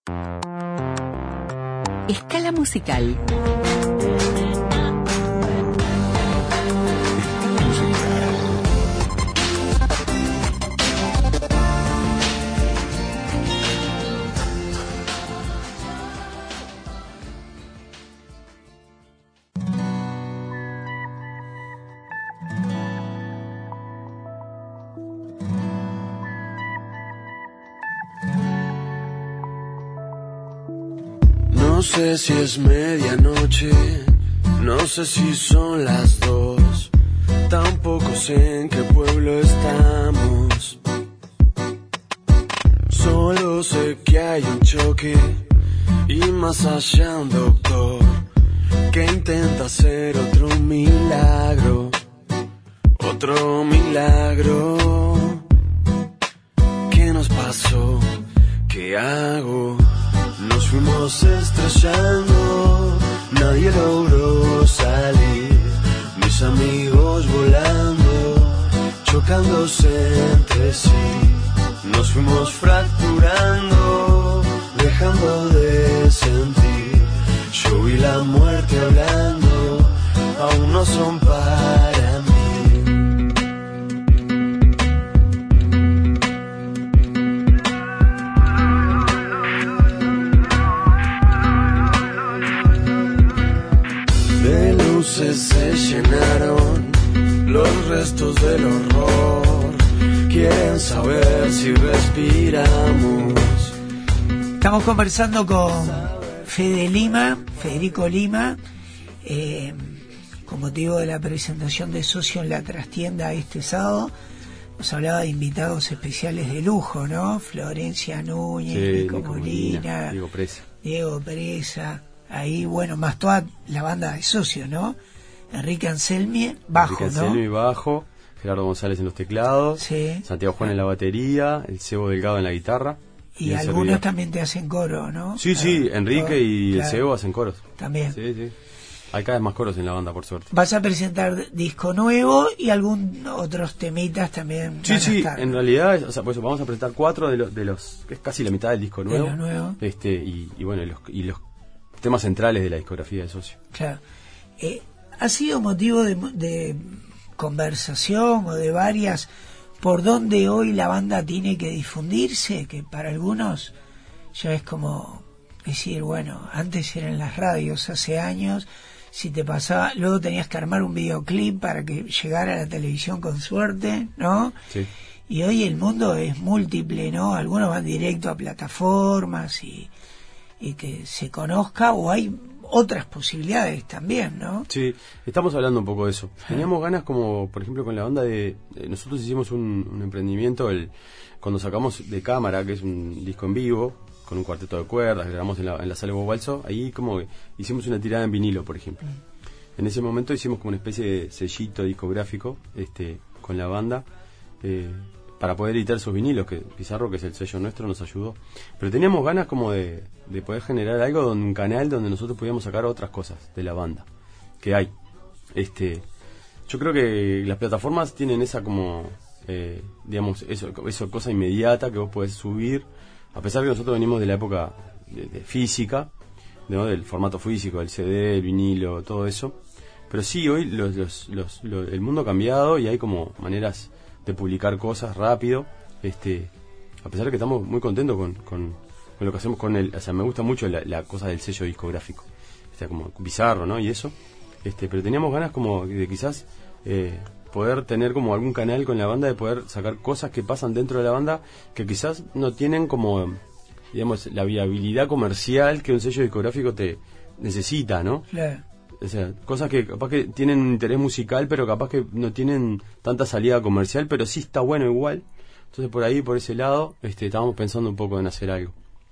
Escala musical. No sé si es medianoche, no sé si son las 2, tampoco sé en qué pueblo estamos. Solo sé que hay un choque y más allá un doctor que intenta hacer otro milagro. ¿Qué nos pasó? ¿Qué hago? Nos fuimos estrellando, nadie logró salir. Mis amigos volando, chocándose entre sí. Nos fuimos fracturando, dejando de sentir. Yo y la muerte hablando, aún no son para mí. Se llenaron los restos del horror. Quieren saber si respiramos. Estamos conversando con Federico Lima, con motivo de la presentación de Socio en la Trastienda este sábado. Nos hablaba de invitados especiales de lujo, ¿no? Florencia Núñez, sí, Nico Molina, Diego Presa. Ahí, bueno, más toda la banda de Socio, ¿no? Enrique Anselmi, bajo, Enrique Anselmi, bajo, Gerardo González en los teclados, sí. Santiago Juan en la batería, el Cebo Delgado en la guitarra. Y algunos servidor. También te hacen coro, ¿no? Sí, Enrique y claro. El Cebo hacen coros. También. Sí. Hay cada vez más coros en la banda, por suerte. Vas a presentar disco nuevo y algún otros temitas también. Sí, en realidad, o sea, pues vamos a presentar 4 de los que es casi la mitad del disco nuevo. De lo nuevo. Y bueno, los temas centrales de la discografía de Socio. Claro. ¿Ha sido motivo de conversación o de varias por dónde hoy la banda tiene que difundirse? Que para algunos ya es como decir, bueno, antes eran las radios, hace años, si te pasaba, luego tenías que armar un videoclip para que llegara a la televisión con suerte, ¿no? Sí. Y hoy el mundo es múltiple, ¿no? Algunos van directo a plataformas y que se conozca, o hay otras posibilidades también, ¿no? Sí, estamos hablando un poco de eso. Teníamos ganas, como por ejemplo con la banda nosotros hicimos un emprendimiento cuando sacamos De Cámara, que es un disco en vivo con un cuarteto de cuerdas, grabamos en la sala Hugo Balso. Ahí como que hicimos una tirada en vinilo, por ejemplo. En ese momento hicimos como una especie de sellito discográfico con la banda para poder editar esos vinilos, que Pizarro, que es el sello nuestro, nos ayudó. Pero teníamos ganas como de poder generar algo, un canal donde nosotros pudiéramos sacar otras cosas de la banda que hay. Yo creo que las plataformas tienen esa como digamos eso cosa inmediata que vos podés subir, a pesar que nosotros venimos de la época de física, ¿no? Del formato físico, el CD, el vinilo, todo eso. Pero sí, hoy el mundo ha cambiado y hay como maneras de publicar cosas rápido, a pesar de que estamos muy contentos con lo que hacemos con o sea, me gusta mucho la cosa del sello discográfico, como bizarro, ¿no? Y eso, pero teníamos ganas como de quizás poder tener como algún canal con la banda, de poder sacar cosas que pasan dentro de la banda que quizás no tienen como, digamos, la viabilidad comercial que un sello discográfico te necesita, ¿no? Claro. O sea, cosas que capaz que tienen un interés musical, pero capaz que no tienen tanta salida comercial, pero sí está bueno igual. Entonces por ahí, por ese lado, estábamos pensando un poco en hacer algo.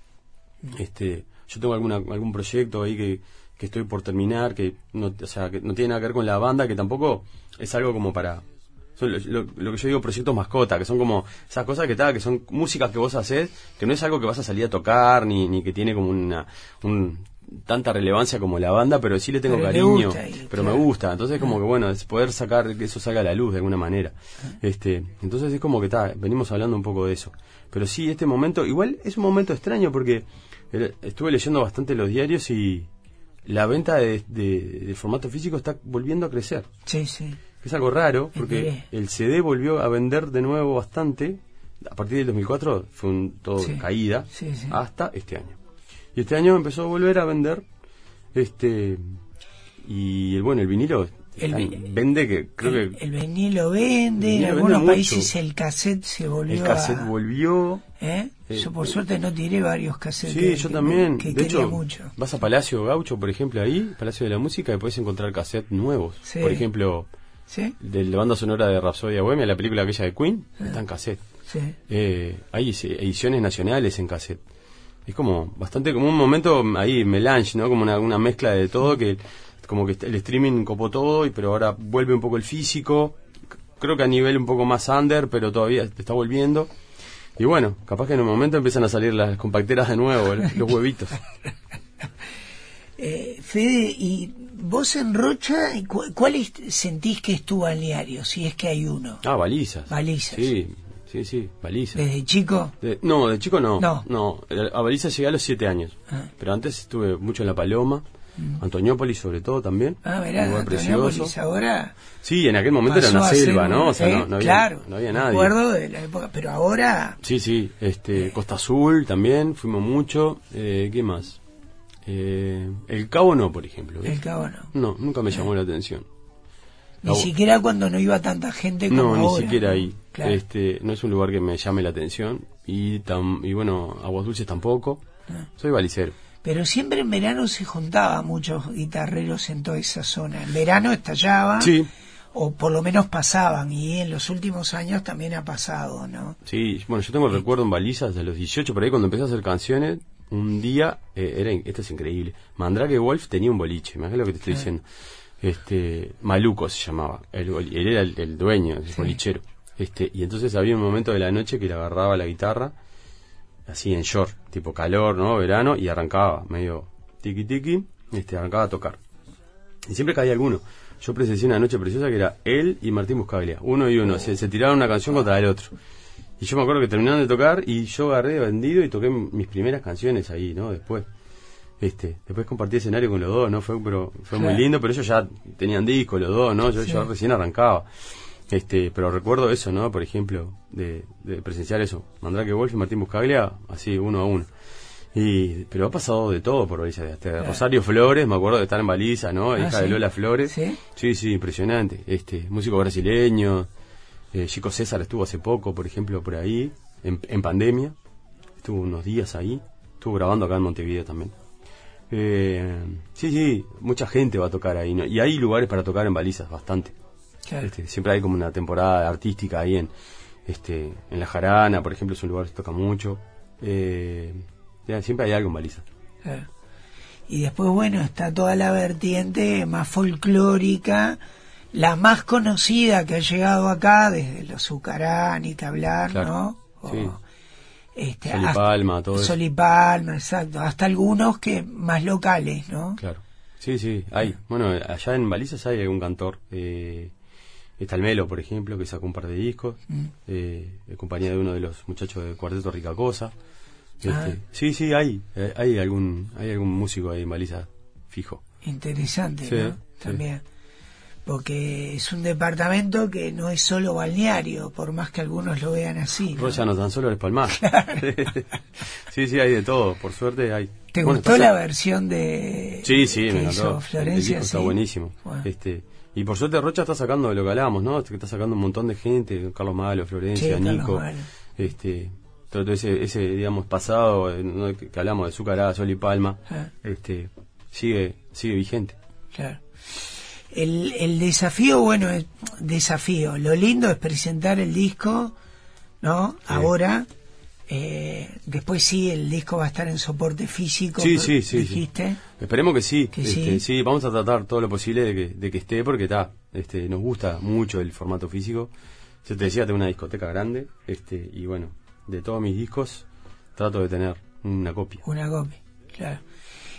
Yo tengo algún proyecto ahí que estoy por terminar, que no tiene nada que ver con la banda, que tampoco es algo como para... lo que yo digo proyectos mascota, que son como esas cosas que son músicas que vos hacés, que no es algo que vas a salir a tocar, ni que tiene como tanta relevancia como la banda, pero sí le tengo cariño, pero me gusta, entonces como que bueno, es poder sacar que eso salga a la luz de alguna manera. Entonces es como que venimos hablando un poco de eso. Pero sí, este momento igual es un momento extraño porque estuve leyendo bastante los diarios y la venta de formato físico está volviendo a crecer. Sí, sí. Es algo raro, porque el CD volvió a vender de nuevo bastante. A partir del 2004 fue todo caída, hasta este año. Y este año empezó a volver a vender, y el vinilo vende, que creo que... El vinilo vende, en algunos países el cassette se volvió. El cassette volvió. Yo por suerte no tiré varios cassettes. Sí, yo también. Que de hecho, mucho. Vas a Palacio Gaucho, por ejemplo, ahí, Palacio de la Música, y podés encontrar cassettes nuevos. Sí. Por ejemplo, de la banda sonora de Rapsodia Bohemia, la película aquella de Queen, está en cassette. Sí. Hay ediciones nacionales en cassette. Es como bastante, como un momento ahí, melange, ¿no? Como una mezcla de todo, que como que el streaming copó todo, pero ahora vuelve un poco el físico. Creo que a nivel un poco más under, pero todavía está volviendo. Y bueno, capaz que en un momento empiezan a salir las compacteras de nuevo, los huevitos. Fede, ¿y vos en Rocha, cuál sentís que es tu balneario, si es que hay uno? Balizas. Balizas. Sí, Balizas. ¿Desde chico? No, de chico no. A Balizas llegué a los 7 años. Pero antes estuve mucho en La Paloma, Antoniópolis sobre todo también. Mirá, un lugar Antoniópolis precioso. Ahora... Sí, en aquel momento era una selva, ¿no? O sea, no claro, había nadie. Me acuerdo de la época, pero ahora... Sí, Costa Azul también, fuimos mucho. ¿Qué más? El Cabo no, por ejemplo. El Cabo no. No, nunca me llamó la atención. Ni siquiera cuando no iba tanta gente como ahora. No, ni siquiera ahí. Claro. No es un lugar que me llame la atención. Y bueno, Aguas Dulces tampoco. Soy balicero. Pero siempre en verano se juntaba muchos guitarreros en toda esa zona. En verano estallaba, o por lo menos pasaban, y en los últimos años también ha pasado, ¿no? Sí, bueno, yo tengo el recuerdo en Balizas de los 18, por ahí cuando empecé a hacer canciones, un día, esto es increíble, Mandrake Wolf tenía un boliche, me lo que te estoy diciendo. Maluco se llamaba, él era el dueño, el bolichero. Y entonces había un momento de la noche que le agarraba la guitarra, así en short, tipo calor, ¿no? Verano, y arrancaba, medio tiki, arrancaba a tocar. Y siempre caía alguno. Yo presencié una noche preciosa que era él y Martín Buscaglia, uno y uno, se tiraron una canción contra el otro. Y yo me acuerdo que terminaron de tocar y yo agarré vendido y toqué mis primeras canciones ahí, ¿no? Después compartí escenario con los dos, ¿no? Fue muy lindo, pero ellos ya tenían disco, los dos, ¿no? Yo recién arrancaba. Pero recuerdo eso, ¿no? Por ejemplo, de presenciar eso, Mandrake Wolf y Martín Buscaglia, así uno a uno. Pero ha pasado de todo por Balizas, Rosario Flores, me acuerdo de estar en Balizas, ¿no? Hija de Lola Flores. Sí, impresionante. Músico brasileño. Chico César estuvo hace poco, por ejemplo, por ahí, en pandemia. Estuvo unos días ahí. Estuvo grabando acá en Montevideo también. Sí, mucha gente va a tocar ahí, ¿no? Y hay lugares para tocar en Balizas, bastante. Claro. Siempre hay como una temporada artística ahí en La Jarana, por ejemplo, es un lugar que se toca mucho. Siempre hay algo en Balizas. Claro. Y después, bueno, está toda la vertiente más folclórica, la más conocida que ha llegado acá, desde los Zucará, ni que hablar, claro. ¿no? Sí. Sol y Palma, todo eso. Sol y Palma, exacto. Hasta algunos que más locales, ¿no? Claro. Sí, hay. Bueno, allá en Balizas hay algún cantor. Está el Melo, por ejemplo, que sacó un par de discos. En compañía de uno de los muchachos del Cuarteto Ricacosa. Sí, hay algún músico ahí en Balizas fijo. Interesante, ¿no? También. Porque es un departamento que no es solo balneario, por más que algunos lo vean así, ¿no? Rocha no tan solo es Palmar. Claro. Sí, hay de todo, por suerte hay. ¿Te gustó la versión de Sí, que me hizo encantó. Florencia? El disco está buenísimo. Bueno. Y por suerte Rocha está sacando de lo que hablábamos, ¿no? Que está sacando un montón de gente, Carlos Malo, Florencia, Nico. Todo ese digamos pasado, ¿no? que hablamos de Zucará, Sol y Palma, sigue vigente. Claro. El desafío, bueno, lo lindo es presentar el disco, ¿no? Sí. Ahora, después el disco va a estar en soporte físico. Sí. ¿Dijiste? Sí. Esperemos que sí. Sí. Sí, vamos a tratar todo lo posible de que esté, porque nos gusta mucho el formato físico. Yo te decía, tengo una discoteca grande, y bueno, de todos mis discos trato de tener una copia. Una copia, claro.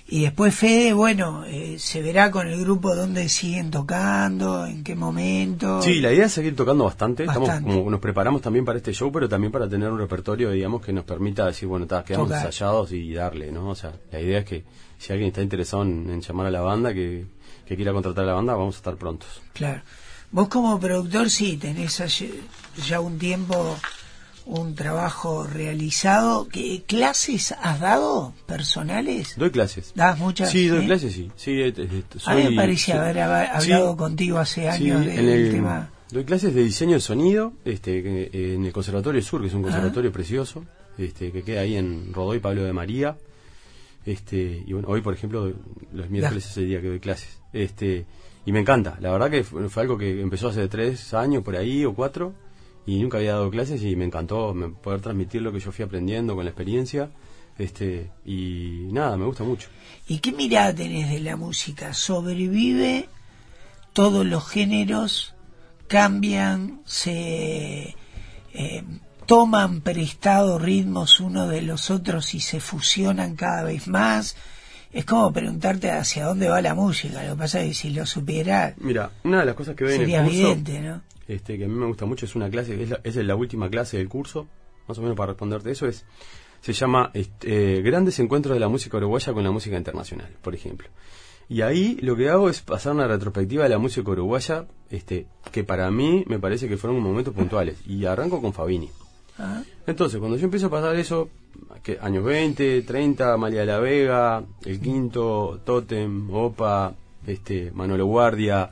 Y después Fede, bueno, se verá con el grupo dónde siguen tocando, en qué momento. Sí, la idea es seguir tocando bastante. Estamos como nos preparamos también para este show, pero también para tener un repertorio, digamos, que nos permita decir, bueno, quedamos ensayados y darle, ¿no? O sea, la idea es que si alguien está interesado en llamar a la banda, que quiera contratar a la banda, vamos a estar prontos. Claro. Vos como productor sí tenés ya un tiempo un trabajo realizado. ¿Qué clases has dado personales? Doy clases. ¿Das muchas? Sí, doy clases, sí. A mí me parecía haber hablado contigo hace años del tema. Doy clases de diseño de sonido en el Conservatorio Sur, que es un conservatorio precioso, que queda ahí en Godoy Pablo de María. Y bueno, hoy por ejemplo los miércoles es el día que doy clases. Y me encanta, la verdad que fue algo que empezó hace 3 años por ahí o 4, y nunca había dado clases y me encantó poder transmitir lo que yo fui aprendiendo con la experiencia. Y nada, me gusta mucho. ¿Y qué mirada tenés de la música? ¿Sobrevive? ¿Todos los géneros cambian? ¿Se toman prestado ritmos uno de los otros y se fusionan cada vez más? Es como preguntarte hacia dónde va la música. Lo que pasa es que si lo supieras, mira, una de las cosas que veo en el sería curso, evidente, ¿no? Que a mí me gusta mucho, es una clase, es la última clase del curso, más o menos para responderte eso, se llama Grandes Encuentros de la Música Uruguaya con la Música Internacional, por ejemplo. Y ahí lo que hago es pasar una retrospectiva de la música uruguaya, que para mí me parece que fueron momentos puntuales, y arranco con Fabini. Entonces, cuando yo empiezo a pasar eso, que años 20, 30, Amalia de la Vega, El Quinto, Tótem, Opa, Manolo Guardia,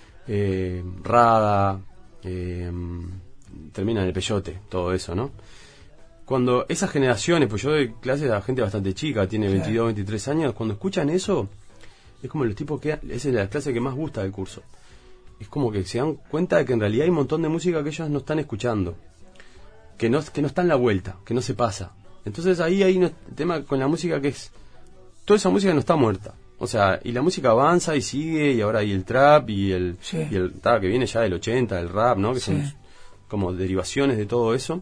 Rada, termina en el Peyote, todo eso, ¿no? Cuando esas generaciones, pues yo doy clases a gente bastante chica, tiene 22, 23 años, cuando escuchan eso, es como los tipos esa es la clase que más gusta del curso. Es como que se dan cuenta de que en realidad hay un montón de música que ellos no están escuchando, que no está en la vuelta, que no se pasa. Entonces ahí hay un tema con la música que es, toda esa música no está muerta. O sea, y la música avanza y sigue, y ahora hay el trap y el trap que viene ya del 80, el rap, ¿no? Que son como derivaciones de todo eso.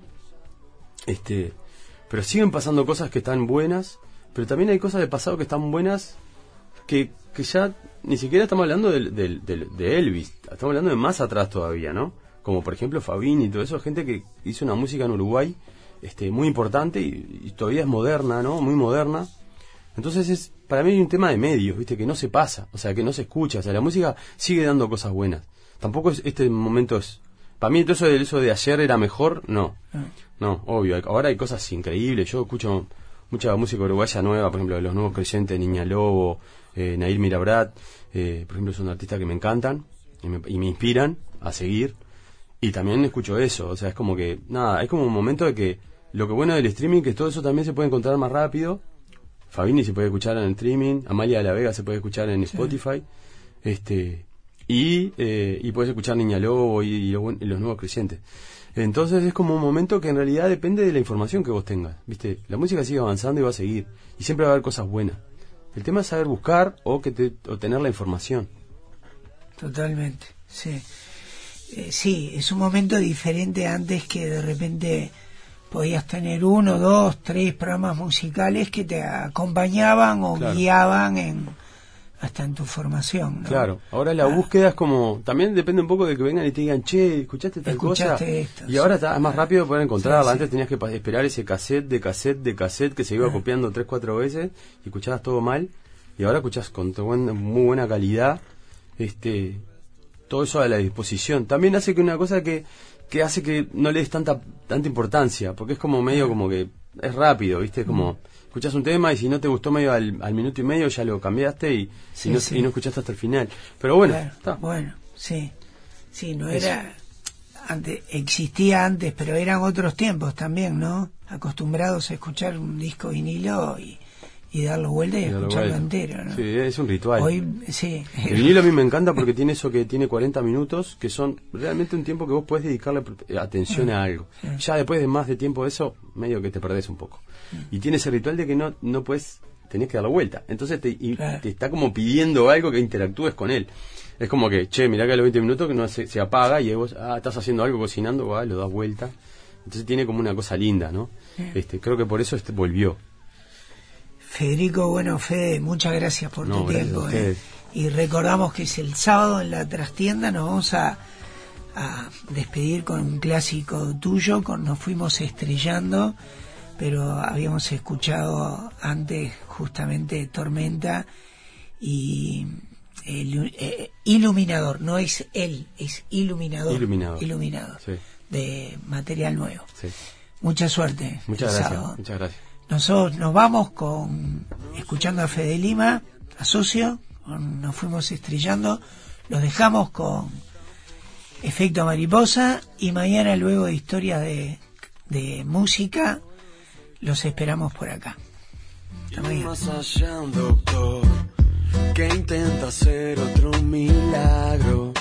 Pero siguen pasando cosas que están buenas, pero también hay cosas del pasado que están buenas que ya ni siquiera estamos hablando de Elvis, estamos hablando de más atrás todavía, ¿no? Como por ejemplo Fabini y todo eso, gente que hizo una música en Uruguay muy importante y todavía es moderna, ¿no? Muy moderna. Entonces para mí hay un tema de medios, ¿viste? Que no se pasa, o sea, que no se escucha, o sea, la música sigue dando cosas buenas. Tampoco momento es... Para mí todo eso de ayer era mejor, no, obvio, ahora hay cosas increíbles. Yo escucho mucha música uruguaya nueva, por ejemplo, de Los Nuevos Creyentes, Niña Lobo, Nair Mirabrat, por ejemplo, son artistas que me encantan y me inspiran a seguir. Y también escucho eso, o sea, es como que, nada, es como un momento de que lo que bueno del streaming, que todo eso también se puede encontrar más rápido. Fabini se puede escuchar en el streaming, Amalia de la Vega se puede escuchar en Spotify, y puedes escuchar Niña Lobo y Los Nuevos Creyentes. Entonces es como un momento que en realidad depende de la información que vos tengas, ¿viste? La música sigue avanzando y va a seguir, y siempre va a haber cosas buenas. El tema es saber buscar o tener la información. Totalmente, sí. Sí, es un momento diferente antes, que de repente podías tener 1, 2, 3 programas musicales que te acompañaban o guiaban hasta en tu formación, ¿no? Claro, ahora la búsqueda es como, también depende un poco de que vengan y te digan, che, ¿escuchaste tal cosa? Esto, y ahora está más rápido poder encontrarla. Antes tenías que esperar ese cassette que se iba copiando 3, 4 veces y escuchabas todo mal, y ahora escuchás con muy buena calidad, todo eso a la disposición. También hace que una cosa que hace que no le des tanta importancia, porque es como medio como que es rápido, ¿viste? Como escuchás un tema y si no te gustó medio al minuto y medio ya lo cambiaste y no escuchaste hasta el final. Pero bueno, está. Bueno, sí, no era... Antes, existía antes, pero eran otros tiempos también, ¿no? Acostumbrados a escuchar un disco vinilo y darlo vuelta y escucharlo entero, ¿no? Sí, es un ritual. Hoy, sí. El vinilo a mí me encanta porque tiene eso, que tiene 40 minutos, que son realmente un tiempo que vos podés dedicarle atención a algo. Ya después de más de tiempo de eso, medio que te perdés un poco. Y tiene ese ritual de que no puedes, tenés que darlo vuelta. Entonces te está como pidiendo algo que interactúes con él. Es como que, che, mirá que a los 20 minutos que no se apaga y vos estás haciendo algo, cocinando, lo das vuelta. Entonces tiene como una cosa linda, ¿no? Creo que por eso volvió. Federico, bueno, Fede, muchas gracias por tu tiempo. Y recordamos que es el sábado en la trastienda, nos vamos a despedir con un clásico tuyo, con Nos Fuimos Estrellando, pero habíamos escuchado antes justamente Tormenta y Iluminador, no es él, es Iluminador. Sí. De Material Nuevo. Sí. Mucha suerte. Muchas gracias. Nosotros nos vamos escuchando a Fede Lima, a Socio, Nos Fuimos Estrellando, los dejamos con Efecto Mariposa y mañana, luego de historias de música, los esperamos por acá. Hasta mañana. Más allá un doctor que intenta hacer otro milagro.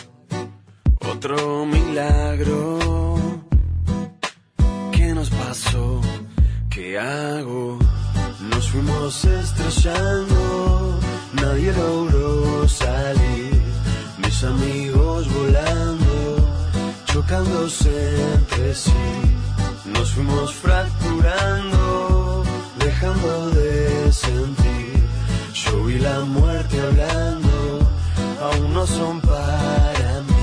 ¿Qué nos pasó? ¿Qué hago? Nos fuimos estrellando, nadie logró salir. Mis amigos volando, chocándose entre sí. Nos fuimos fracturando, dejando de sentir. Yo vi la muerte hablando, aún no son para mí.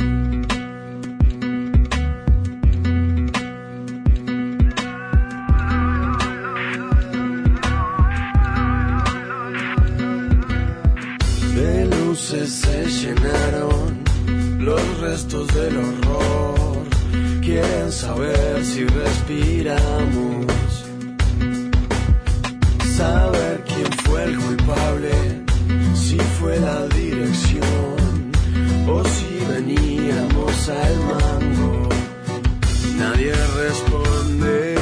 Se llenaron los restos del horror. Quieren saber si respiramos, saber quién fue el culpable, si fue la dirección o si veníamos al mango. Nadie responde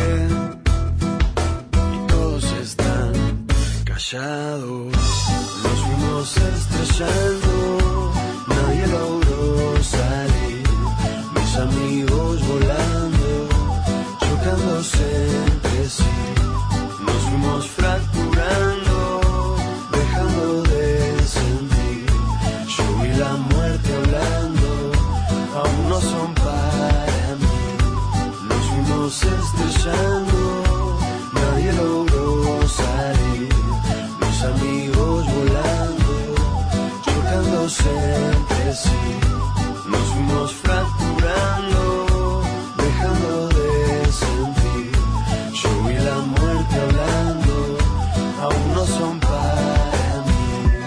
y todos están callados. Nos fuimos estrellando, nadie logró salir. Mis amigos volando, chocándose entre sí. Nos fuimos fracturando, dejando de sentir. Yo vi la muerte hablando, aún no son para mí. Nos fuimos estrellando, nadie logró salir. Mis amigos volando, chocándose entre sí. Nos fuimos fracturando, dejando de sentir. Yo vi la muerte hablando, aún no son para mí.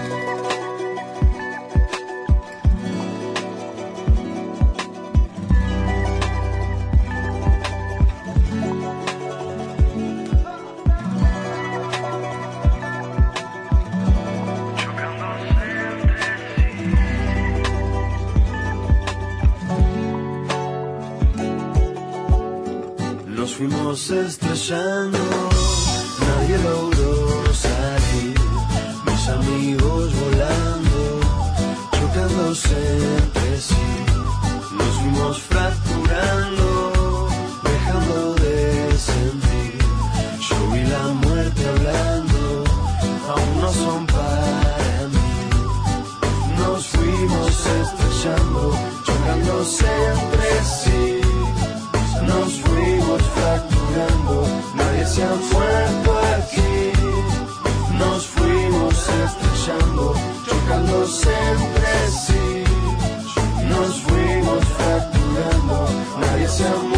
Nos fuimos estrellando, nadie logró salir. Mis amigos volando, chocándose entre sí. Nos fuimos fracturando, dejando de sentir. Yo vi la muerte hablando, aún no son para mí. Nos fuimos estrellando, chocándose entre sí. Nos fuimos fracturando, nadie se ha muerto aquí. Nos fuimos estrellando, chocándose entre sí. Nos fuimos fracturando, nadie se ha muerto.